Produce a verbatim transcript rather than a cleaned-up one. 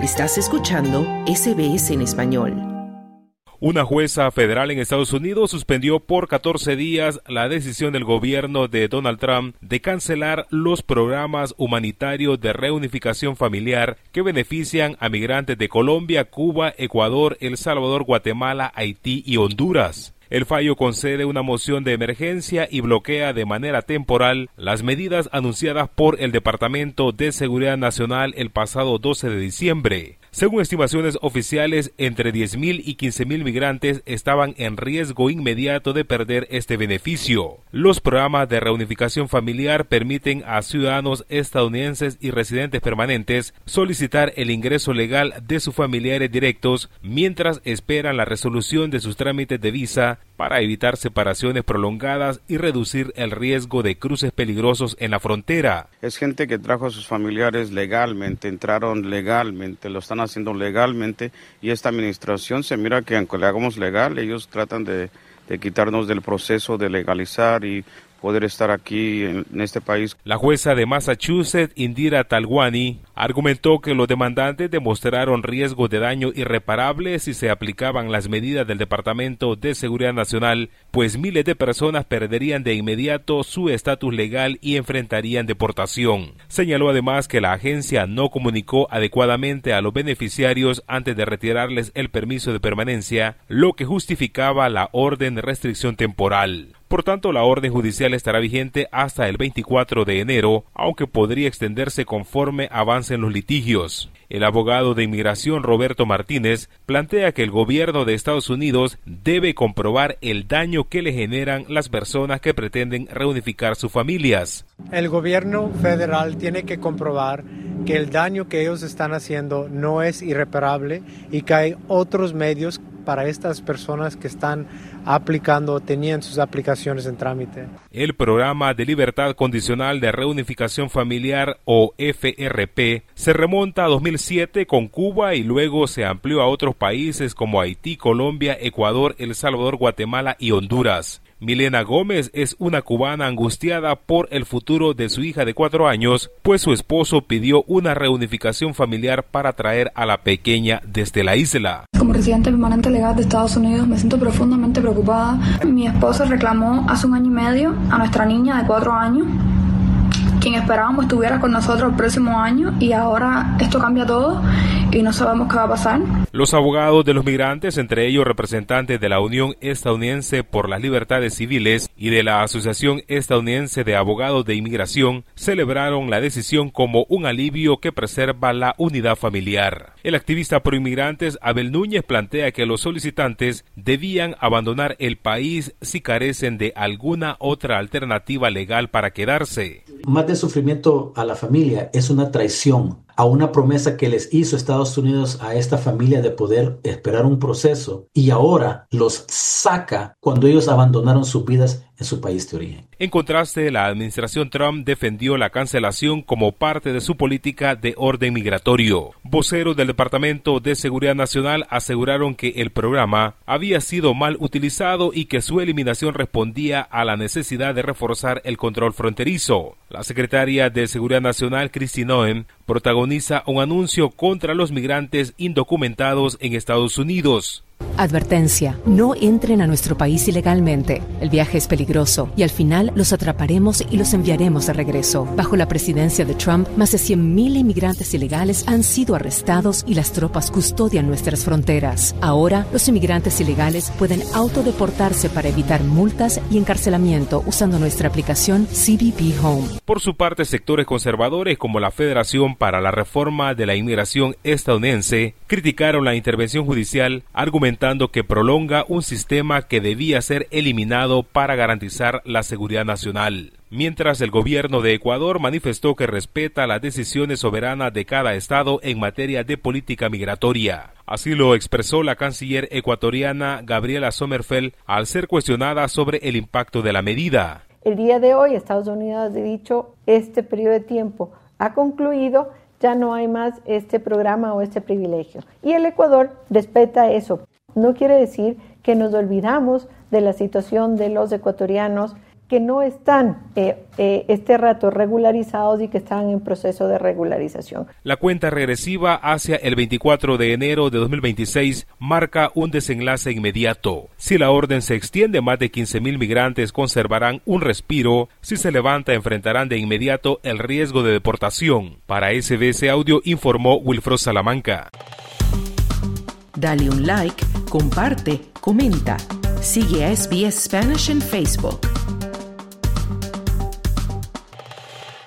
Estás escuchando S B S en español. Una jueza federal en Estados Unidos suspendió por catorce días la decisión del gobierno de Donald Trump de cancelar los programas humanitarios de reunificación familiar que benefician a migrantes de Colombia, Cuba, Ecuador, El Salvador, Guatemala, Haití y Honduras. El fallo concede una moción de emergencia y bloquea de manera temporal las medidas anunciadas por el Departamento de Seguridad Nacional el pasado doce de diciembre. Según estimaciones oficiales, entre diez mil y quince mil migrantes estaban en riesgo inmediato de perder este beneficio. Los programas de reunificación familiar permiten a ciudadanos estadounidenses y residentes permanentes solicitar el ingreso legal de sus familiares directos mientras esperan la resolución de sus trámites de visa para evitar separaciones prolongadas y reducir el riesgo de cruces peligrosos en la frontera. Es gente que trajo a sus familiares legalmente, entraron legalmente, lo están haciendo legalmente, y esta administración se mira que aunque le hagamos legal, ellos tratan de, de quitarnos del proceso de legalizar y poder estar aquí en, en este país. La jueza de Massachusetts, Indira Talwani, argumentó que los demandantes demostraron riesgos de daño irreparable si se aplicaban las medidas del Departamento de Seguridad Nacional, pues miles de personas perderían de inmediato su estatus legal y enfrentarían deportación. Señaló además que la agencia no comunicó adecuadamente a los beneficiarios antes de retirarles el permiso de permanencia, lo que justificaba la orden de restricción temporal. Por tanto, la orden judicial estará vigente hasta el veinticuatro de enero, aunque podría extenderse conforme avancen los litigios. El abogado de inmigración Roberto Martínez plantea que el gobierno de Estados Unidos debe comprobar el daño que le generan las personas que pretenden reunificar sus familias. El gobierno federal tiene que comprobar que el daño que ellos están haciendo no es irreparable y que hay otros medios para estas personas que están aplicando o tenían sus aplicaciones en trámite. El programa de libertad condicional de reunificación familiar, o F R P, se remonta a dos mil siete con Cuba y luego se amplió a otros países como Haití, Colombia, Ecuador, El Salvador, Guatemala y Honduras. Milena Gómez es una cubana angustiada por el futuro de su hija de cuatro años, pues su esposo pidió una reunificación familiar para traer a la pequeña desde la isla. Como residente permanente legal de Estados Unidos me siento profundamente preocupada. Mi esposo reclamó hace un año y medio a nuestra niña de cuatro años, quien esperábamos estuviera con nosotros el próximo año, y ahora esto cambia todo y no sabemos qué va a pasar. Los abogados de los migrantes, entre ellos representantes de la Unión Estadounidense por las Libertades Civiles y de la Asociación Estadounidense de Abogados de Inmigración, celebraron la decisión como un alivio que preserva la unidad familiar. El activista pro inmigrantes Abel Núñez plantea que los solicitantes debían abandonar el país si carecen de alguna otra alternativa legal para quedarse. Más de sufrimiento a la familia es una traición a una promesa que les hizo Estados Unidos a esta familia de poder esperar un proceso, y ahora los saca cuando ellos abandonaron sus vidas en su país de origen. En contraste, la administración Trump defendió la cancelación como parte de su política de orden migratorio. Voceros del Departamento de Seguridad Nacional aseguraron que el programa había sido mal utilizado y que su eliminación respondía a la necesidad de reforzar el control fronterizo. La secretaria de Seguridad Nacional, Kristi Noem, protagoniza un anuncio contra los migrantes indocumentados en Estados Unidos. Advertencia, no entren a nuestro país ilegalmente. El viaje es peligroso y al final los atraparemos y los enviaremos de regreso. Bajo la presidencia de Trump, más de cien mil inmigrantes ilegales han sido arrestados y las tropas custodian nuestras fronteras. Ahora, los inmigrantes ilegales pueden autodeportarse para evitar multas y encarcelamiento usando nuestra aplicación C B P Home. Por su parte, sectores conservadores como la Federación para la Reforma de la Inmigración Estadounidense criticaron la intervención judicial, argumentando que prolonga un sistema que debía ser eliminado para garantizar la seguridad nacional. Mientras el gobierno de Ecuador manifestó que respeta las decisiones soberanas de cada estado en materia de política migratoria. Así lo expresó la canciller ecuatoriana Gabriela Sommerfeld al ser cuestionada sobre el impacto de la medida. El día de hoy Estados Unidos ha dicho este periodo de tiempo ha concluido, ya no hay más este programa o este privilegio. Y el Ecuador respeta eso. No quiere decir que nos olvidamos de la situación de los ecuatorianos que no están eh, eh, este rato regularizados y que están en proceso de regularización. La cuenta regresiva hacia el veinticuatro de enero de dos mil veintiséis marca un desenlace inmediato. Si la orden se extiende, más de quince mil migrantes conservarán un respiro. Si se levanta, enfrentarán de inmediato el riesgo de deportación. Para S B S Audio informó Wilfredo Salamanca. Dale un like, comparte, comenta. Sigue a S B S Spanish en Facebook.